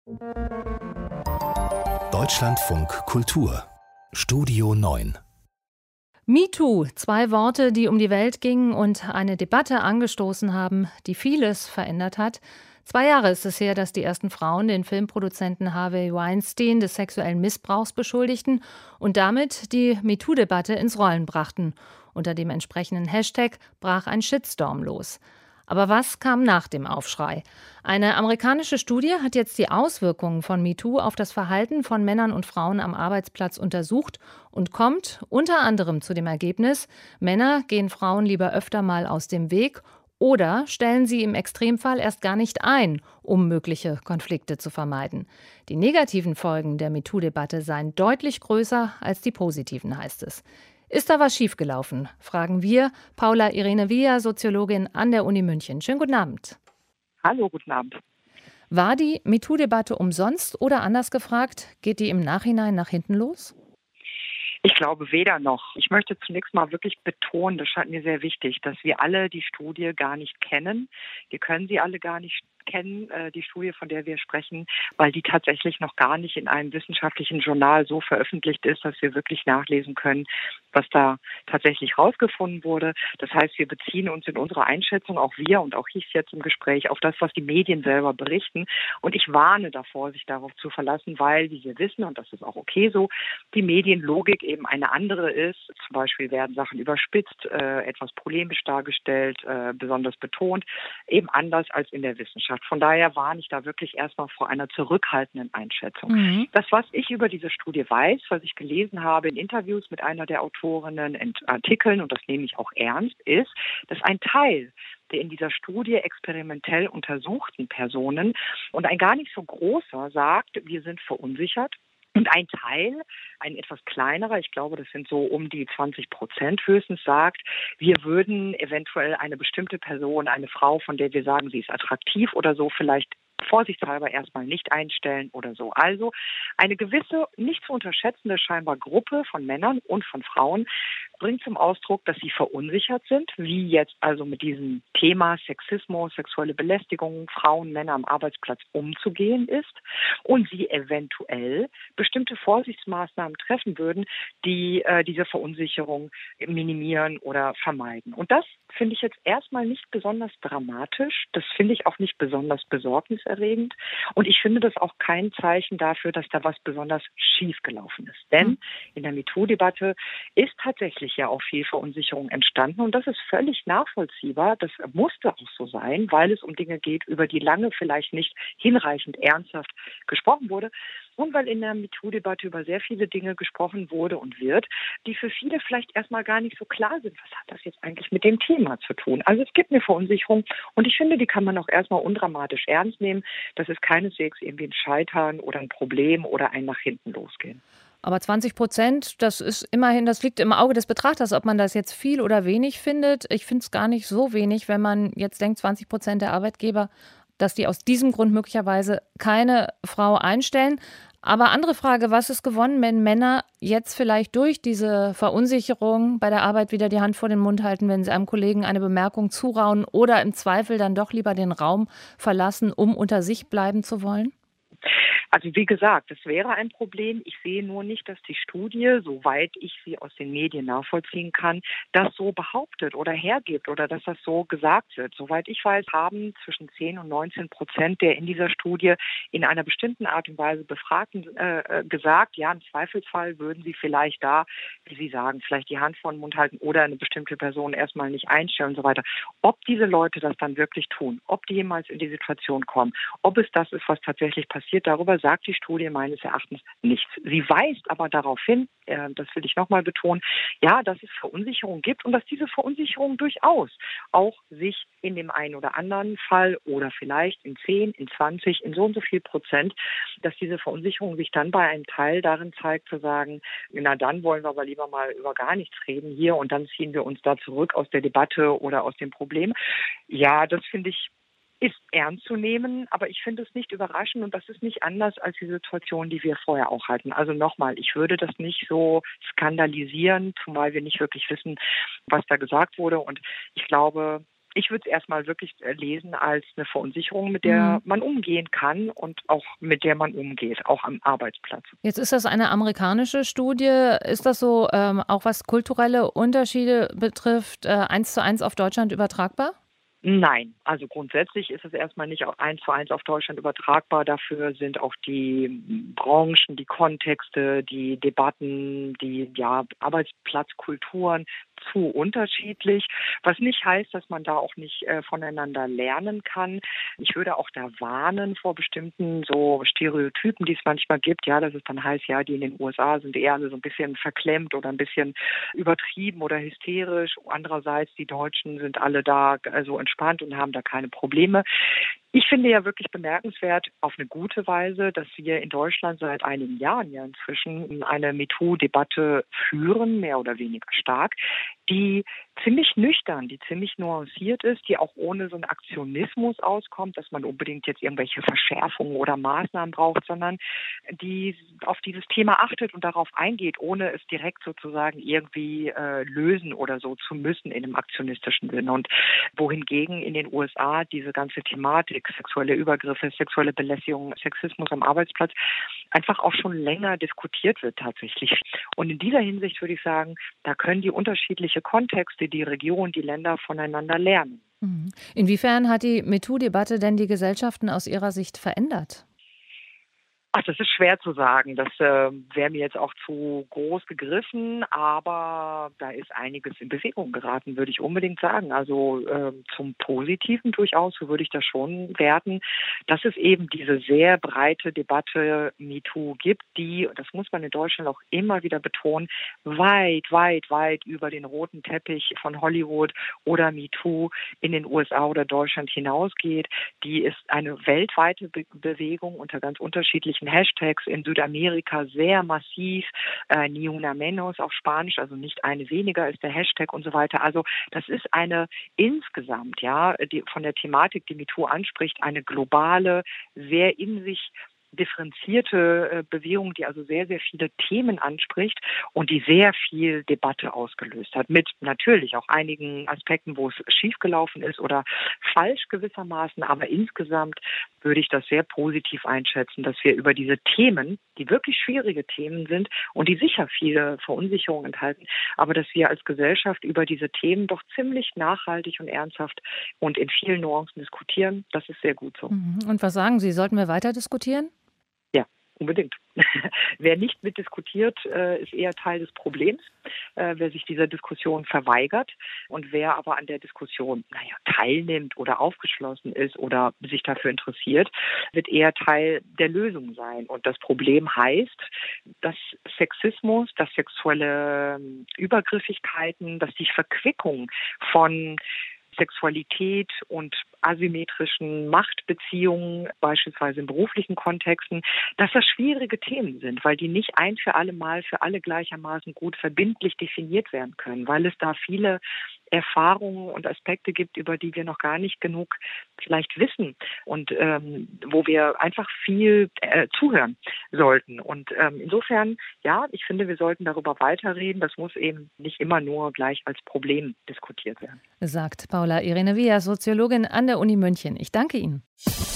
Deutschlandfunk Kultur Studio 9 MeToo, 2 Worte, die um die Welt gingen und eine Debatte angestoßen haben, die vieles verändert hat. 2 Jahre ist es her, dass die ersten Frauen den Filmproduzenten Harvey Weinstein des sexuellen Missbrauchs beschuldigten und damit die MeToo-Debatte ins Rollen brachten. Unter dem entsprechenden Hashtag brach ein Shitstorm los. Aber was kam nach dem Aufschrei? Eine amerikanische Studie hat jetzt die Auswirkungen von MeToo auf das Verhalten von Männern und Frauen am Arbeitsplatz untersucht und kommt unter anderem zu dem Ergebnis, Männer gehen Frauen lieber öfter mal aus dem Weg oder stellen sie im Extremfall erst gar nicht ein, um mögliche Konflikte zu vermeiden. Die negativen Folgen der MeToo-Debatte seien deutlich größer als die positiven, heißt es. Ist da was schiefgelaufen? Fragen wir Paula Irene Via, Soziologin an der Uni München. Schönen guten Abend. Hallo, guten Abend. War die MeToo-Debatte umsonst oder anders gefragt, geht die im Nachhinein nach hinten los? Ich glaube weder noch. Ich möchte zunächst mal wirklich betonen, das scheint mir sehr wichtig, dass wir alle die Studie gar nicht kennen. Wir können sie alle gar nicht kennen, die Studie, von der wir sprechen, weil die tatsächlich noch gar nicht in einem wissenschaftlichen Journal so veröffentlicht ist, dass wir wirklich nachlesen können, was da tatsächlich rausgefunden wurde. Das heißt, wir beziehen uns in unserer Einschätzung, auch wir und auch ich jetzt im Gespräch, auf das, was die Medien selber berichten. Und ich warne davor, sich darauf zu verlassen, weil, wie wir wissen, und das ist auch okay so, die Medienlogik eben eine andere ist. Zum Beispiel werden Sachen überspitzt, etwas polemisch dargestellt, besonders betont, eben anders als in der Wissenschaft. Von daher warne ich da wirklich erstmal vor einer zurückhaltenden Einschätzung. Das, was ich über diese Studie weiß, was ich gelesen habe in Interviews mit einer der Autorinnen, in Artikeln, und das nehme ich auch ernst, ist, dass ein Teil der in dieser Studie experimentell untersuchten Personen und ein gar nicht so großer sagt, wir sind verunsichert. Und ein Teil, ein etwas kleinerer, ich glaube, das sind so um die 20% höchstens, sagt, wir würden eventuell eine bestimmte Person, eine Frau, von der wir sagen, sie ist attraktiv oder so, vielleicht vorsichtshalber erstmal nicht einstellen oder so. Also eine gewisse, nicht zu unterschätzende scheinbar Gruppe von Männern und von Frauen bringt zum Ausdruck, dass sie verunsichert sind, wie jetzt also mit diesem Thema Sexismus, sexuelle Belästigung, Frauen, Männer am Arbeitsplatz umzugehen ist und sie eventuell bestimmte Vorsichtsmaßnahmen treffen würden, die diese Verunsicherung minimieren oder vermeiden. Und das finde ich jetzt erstmal nicht besonders dramatisch. Das finde ich auch nicht besonders besorgniserregend. Und ich finde das auch kein Zeichen dafür, dass da was besonders schief gelaufen ist. Denn in der MeToo-Debatte ist tatsächlich ja auch viel Verunsicherung entstanden. Und das ist völlig nachvollziehbar. Das musste auch so sein, weil es um Dinge geht, über die lange vielleicht nicht hinreichend ernsthaft gesprochen wurde. Und weil in der MeToo-Debatte über sehr viele Dinge gesprochen wurde und wird, die für viele vielleicht erstmal gar nicht so klar sind. Was hat das jetzt eigentlich mit dem Thema zu tun? Also es gibt eine Verunsicherung und ich finde, die kann man auch erstmal undramatisch ernst nehmen. Das ist keineswegs irgendwie ein Scheitern oder ein Problem oder ein nach hinten losgehen. Aber 20%, das ist immerhin, das liegt im Auge des Betrachters, ob man das jetzt viel oder wenig findet. Ich finde es gar nicht so wenig, wenn man jetzt denkt, 20% der Arbeitgeber, dass die aus diesem Grund möglicherweise keine Frau einstellen. Aber andere Frage, was ist gewonnen, wenn Männer jetzt vielleicht durch diese Verunsicherung bei der Arbeit wieder die Hand vor den Mund halten, wenn sie einem Kollegen eine Bemerkung zuraunen oder im Zweifel dann doch lieber den Raum verlassen, um unter sich bleiben zu wollen? Also wie gesagt, das wäre ein Problem. Ich sehe nur nicht, dass die Studie, soweit ich sie aus den Medien nachvollziehen kann, das so behauptet oder hergibt oder dass das so gesagt wird. Soweit ich weiß, haben zwischen 10 und 19% der in dieser Studie in einer bestimmten Art und Weise Befragten gesagt, ja, im Zweifelsfall würden sie vielleicht da, wie Sie sagen, vielleicht die Hand vor den Mund halten oder eine bestimmte Person erstmal nicht einstellen und so weiter. Ob diese Leute das dann wirklich tun, ob die jemals in die Situation kommen, ob es das ist, was tatsächlich passiert, darüber sagt die Studie meines Erachtens nichts. Sie weist aber darauf hin, das will ich nochmal betonen, ja, dass es Verunsicherung gibt und dass diese Verunsicherung durchaus auch sich in dem einen oder anderen Fall oder vielleicht in 10, in 20, in so und so viel Prozent, dass diese Verunsicherung sich dann bei einem Teil darin zeigt, zu sagen, na dann wollen wir aber lieber mal über gar nichts reden hier und dann ziehen wir uns da zurück aus der Debatte oder aus dem Problem. Ja, das finde ich ist ernst zu nehmen, aber ich finde es nicht überraschend und das ist nicht anders als die Situation, die wir vorher auch hatten. Also nochmal, ich würde das nicht so skandalisieren, zumal wir nicht wirklich wissen, was da gesagt wurde und ich glaube, Ich würde es erstmal wirklich lesen als eine Verunsicherung, mit der man umgehen kann und auch mit der man umgeht, auch am Arbeitsplatz. Jetzt ist das eine amerikanische Studie. Ist das so, auch was kulturelle Unterschiede betrifft, 1:1 auf Deutschland übertragbar? Nein, also grundsätzlich ist es erstmal nicht 1:1 auf Deutschland übertragbar. Dafür sind auch die Branchen, die Kontexte, die Debatten, die Arbeitsplatzkulturen zu unterschiedlich, was nicht heißt, dass man da auch nicht voneinander lernen kann. Ich würde auch da warnen vor bestimmten so Stereotypen, die es manchmal gibt, dass es dann heißt, die in den USA sind eher so ein bisschen verklemmt oder ein bisschen übertrieben oder hysterisch. Andererseits, die Deutschen sind alle da so entspannt und haben da keine Probleme. Ich finde ja wirklich bemerkenswert auf eine gute Weise, dass wir in Deutschland seit einigen Jahren ja inzwischen eine MeToo-Debatte führen, mehr oder weniger stark, die ziemlich nüchtern, die ziemlich nuanciert ist, die auch ohne so einen Aktionismus auskommt, dass man unbedingt jetzt irgendwelche Verschärfungen oder Maßnahmen braucht, sondern die auf dieses Thema achtet und darauf eingeht, ohne es direkt sozusagen irgendwie lösen oder so zu müssen in einem aktionistischen Sinne. Und wohingegen in den USA diese ganze Thematik sexuelle Übergriffe, sexuelle Belästigung, Sexismus am Arbeitsplatz einfach auch schon länger diskutiert wird tatsächlich. Und in dieser Hinsicht würde ich sagen, da können die unterschiedliche Kontexte, die Region, die Länder voneinander lernen. Inwiefern hat die MeToo-Debatte denn die Gesellschaften aus Ihrer Sicht verändert? Das ist schwer zu sagen. Das wäre mir jetzt auch zu groß gegriffen, aber da ist einiges in Bewegung geraten, würde ich unbedingt sagen. Also zum Positiven durchaus, so würde ich das schon werten, dass es eben diese sehr breite Debatte MeToo gibt, die, das muss man in Deutschland auch immer wieder betonen, weit, weit, weit über den roten Teppich von Hollywood oder MeToo in den USA oder Deutschland hinausgeht. Die ist eine weltweite Bewegung unter ganz unterschiedlichen Hashtags, in Südamerika sehr massiv, Ni una menos auf Spanisch, also nicht eine weniger ist der Hashtag und so weiter. Also das ist eine insgesamt, die von der Thematik, die MeToo anspricht, eine globale, sehr in sich differenzierte Bewegung, die also sehr, sehr viele Themen anspricht und die sehr viel Debatte ausgelöst hat. Mit natürlich auch einigen Aspekten, wo es schiefgelaufen ist oder falsch gewissermaßen. Aber insgesamt würde ich das sehr positiv einschätzen, dass wir über diese Themen, die wirklich schwierige Themen sind und die sicher viele Verunsicherungen enthalten, aber dass wir als Gesellschaft über diese Themen doch ziemlich nachhaltig und ernsthaft und in vielen Nuancen diskutieren. Das ist sehr gut so. Und was sagen Sie, sollten wir weiter diskutieren? Unbedingt. Wer nicht mitdiskutiert, ist eher Teil des Problems, wer sich dieser Diskussion verweigert. Und wer aber an der Diskussion teilnimmt oder aufgeschlossen ist oder sich dafür interessiert, wird eher Teil der Lösung sein. Und das Problem heißt, dass Sexismus, dass sexuelle Übergriffigkeiten, dass die Verquickung von Sexualität und asymmetrischen Machtbeziehungen, beispielsweise in beruflichen Kontexten, dass das schwierige Themen sind, weil die nicht ein für alle Mal für alle gleichermaßen gut verbindlich definiert werden können, weil es da viele Erfahrungen und Aspekte gibt, über die wir noch gar nicht genug vielleicht wissen und wo wir einfach viel zuhören sollten. Und insofern, ich finde, wir sollten darüber weiterreden. Das muss eben nicht immer nur gleich als Problem diskutiert werden. Sagt Paula Irene Via, Soziologin an der Uni München. Ich danke Ihnen.